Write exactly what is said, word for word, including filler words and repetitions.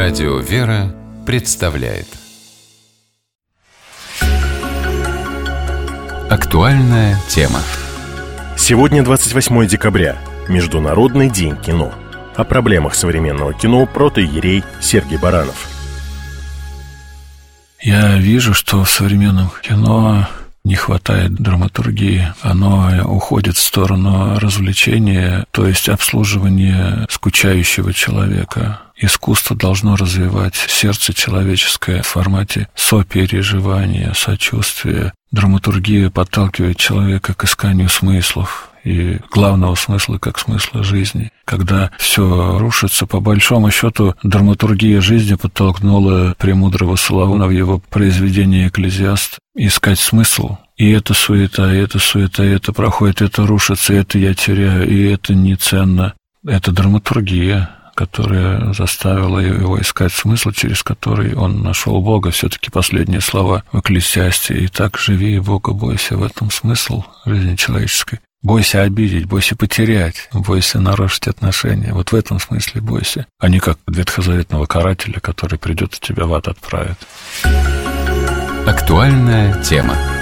Радио «Вера» представляет актуальная тема. Сегодня двадцать восьмое декабря, Международный день кино. О проблемах современного кино протоиерей Сергий Баранов. Я вижу, что в современном кино не хватает драматургии. Оно уходит в сторону развлечения, то есть обслуживания скучающего человека. Искусство должно развивать сердце человеческое в формате сопереживания, сочувствия. Драматургия подталкивает человека к исканию смыслов и главного смысла как смысла жизни. Когда все рушится, по большому счету, драматургия жизни подтолкнула премудрого Соломона в его произведении «Экклезиаст» искать смысл. И это суета, и это суета, и это проходит, это рушится, и это я теряю, и это не ценно. Это драматургия, которая заставила его искать смысл, через который он нашел Бога. Все-таки последние слова в «Экклезиасте». «Итак, живи и Бога бойся». В этом смысл жизни человеческой. Бойся обидеть, бойся потерять, бойся нарушить отношения. Вот в этом смысле бойся, а не как ветхозаветного карателя, который придет и тебя в ад отправит. Актуальная тема.